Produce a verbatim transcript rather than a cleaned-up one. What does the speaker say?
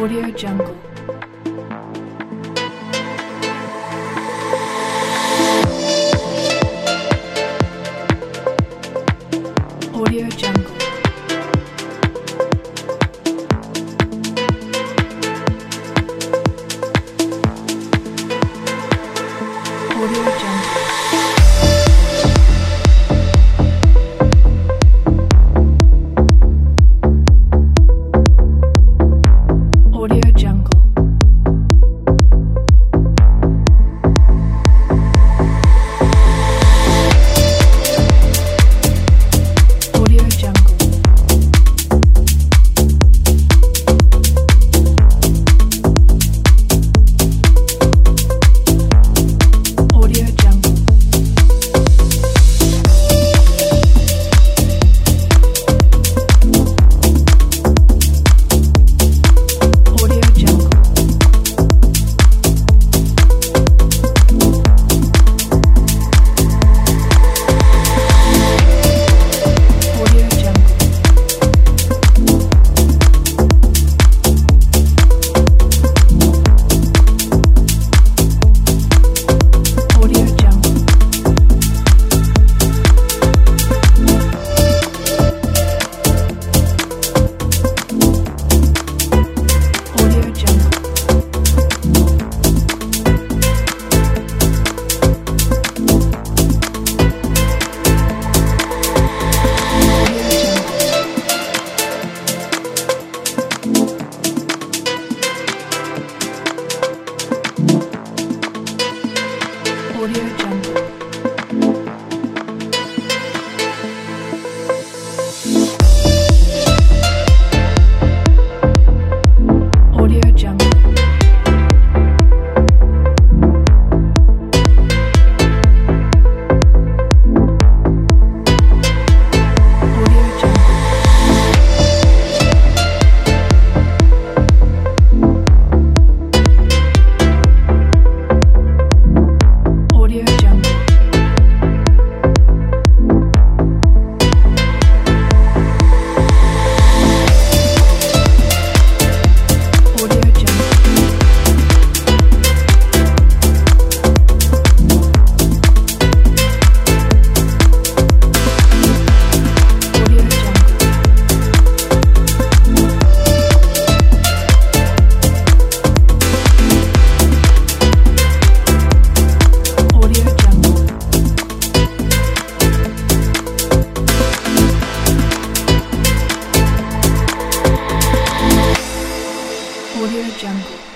Audio Jungle. Audio Jungle. Audio Jungle. Audio Jungle. Audio Jungle. Audio Jungle. Audio Jungle. Audio Jungle. Audio Jungle. Audio Jungle. Audio Jungle. Audio Jungle. Audio Jungle. Audio Jungle. Audio Jungle. Audio Jungle. Audio Jungle. Audio Jungle.